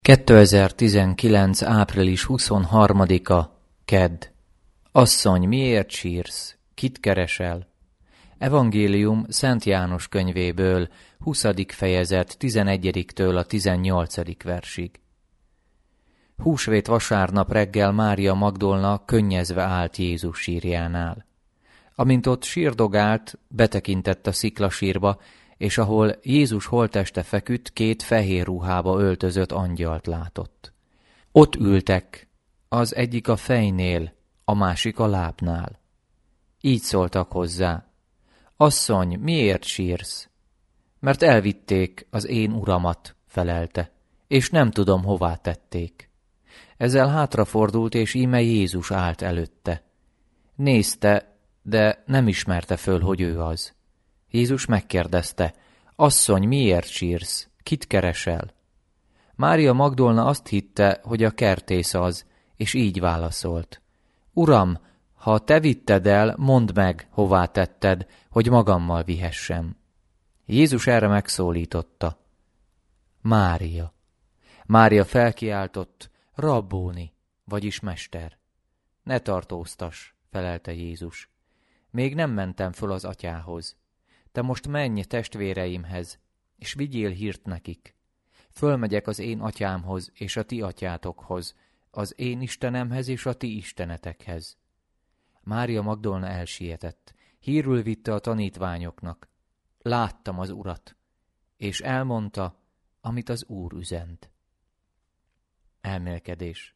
2019. április 23-a, kedd. Asszony, miért sírsz? Kit keresel? Evangélium Szent János könyvéből, 20. fejezet 11-től a 18. versig. Húsvét vasárnap reggel Mária Magdolna könnyezve állt Jézus sírjánál. Amint ott sírdogált, betekintett a sziklasírba, és ahol Jézus holtteste feküdt, két fehér ruhába öltözött angyalt látott. Ott ültek, az egyik a fejnél, a másik a lábnál. Így szóltak hozzá: Asszony, miért sírsz? Mert elvitték az én uramat, felelte, és nem tudom, hová tették. Ezzel hátrafordult, és íme Jézus állt előtte. Nézte, de nem ismerte föl, hogy ő az. Jézus megkérdezte: Asszony, miért sírsz? Kit keresel? Mária Magdolna azt hitte, hogy a kertész az, és így válaszolt: Uram, ha te vitted el, mondd meg, hová tetted, hogy magammal vihessem. Jézus erre megszólította: Mária. Mária felkiáltott: Rabbóni, vagyis mester. Ne tartóztass, felelte Jézus. Még nem mentem föl az atyához. Te most menj testvéreimhez, és vigyél hírt nekik. Fölmegyek az én atyámhoz és a ti atyátokhoz, az én Istenemhez és a ti istenetekhez. Mária Magdolna elsietett, hírül vitte a tanítványoknak: Láttam az Urat, és elmondta, amit az Úr üzent. Elmélkedés.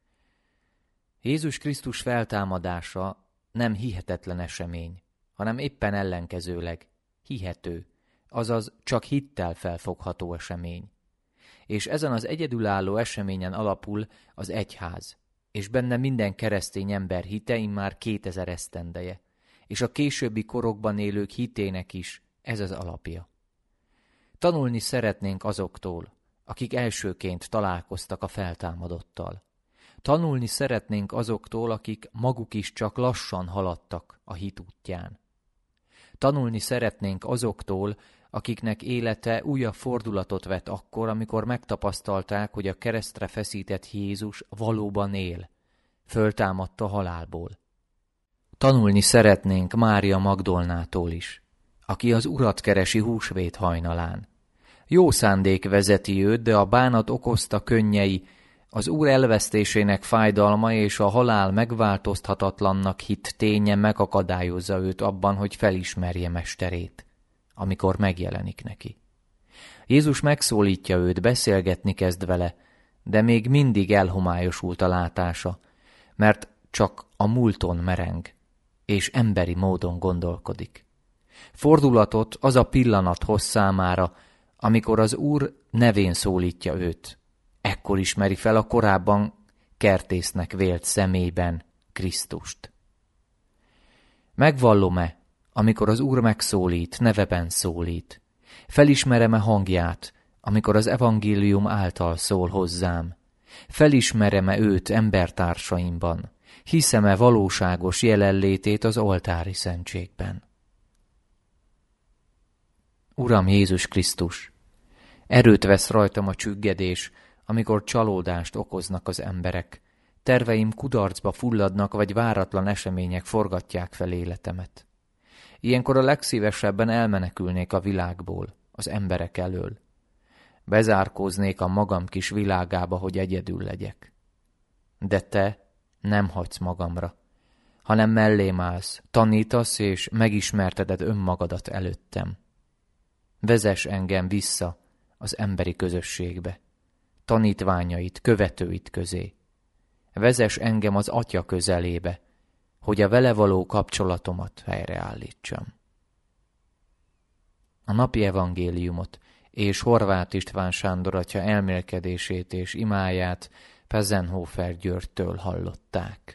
Jézus Krisztus feltámadása nem hihetetlen esemény, hanem éppen ellenkezőleg hihető, azaz csak hittel felfogható esemény. És ezen az egyedülálló eseményen alapul az egyház, és benne minden keresztény ember hite immár 2000 esztendeje, és a későbbi korokban élők hitének is ez az alapja. Tanulni szeretnénk azoktól, akik elsőként találkoztak a feltámadottal. Tanulni szeretnénk azoktól, akik maguk is csak lassan haladtak a hit útján. Tanulni szeretnénk azoktól, akiknek élete újabb fordulatot vett akkor, amikor megtapasztalták, hogy a keresztre feszített Jézus valóban él, föltámadt a halálból. Tanulni szeretnénk Mária Magdolnától is, aki az Urat keresi húsvét hajnalán. Jó szándék vezeti őt, de a bánat okozta könnyei, az Úr elvesztésének fájdalma és a halál megváltoztathatatlannak hitt ténye megakadályozza őt abban, hogy felismerje mesterét, amikor megjelenik neki. Jézus megszólítja őt, beszélgetni kezd vele, de még mindig elhomályosult a látása, mert csak a múlton mereng, és emberi módon gondolkodik. Fordulatot az a pillanat hoz számára, amikor az Úr nevén szólítja őt. Ekkor ismeri fel a korábban kertésznek vélt szemében Krisztust. Megvallom-e, amikor az Úr megszólít, neveben szólít? Felismerem-e hangját, amikor az evangélium által szól hozzám? Felismerem-e őt embertársaimban? Hiszem-e valóságos jelenlétét az oltári szentségben? Uram Jézus Krisztus, erőt vesz rajtam a csüggedés, amikor csalódást okoznak az emberek, terveim kudarcba fulladnak, vagy váratlan események forgatják fel életemet. Ilyenkor a legszívesebben elmenekülnék a világból, az emberek elől. Bezárkóznék a magam kis világába, hogy egyedül legyek. De te nem hagysz magamra, hanem mellém állsz, tanítasz és megismerteted önmagadat előttem. Vezess engem vissza az emberi közösségbe, tanítványait, követőit közé. Vezess engem az Atya közelébe, hogy a vele való kapcsolatomat helyreállítsam. A napi evangéliumot és Horváth István Sándor atya elmélkedését és imáját Pezenhofer Györgytől hallották.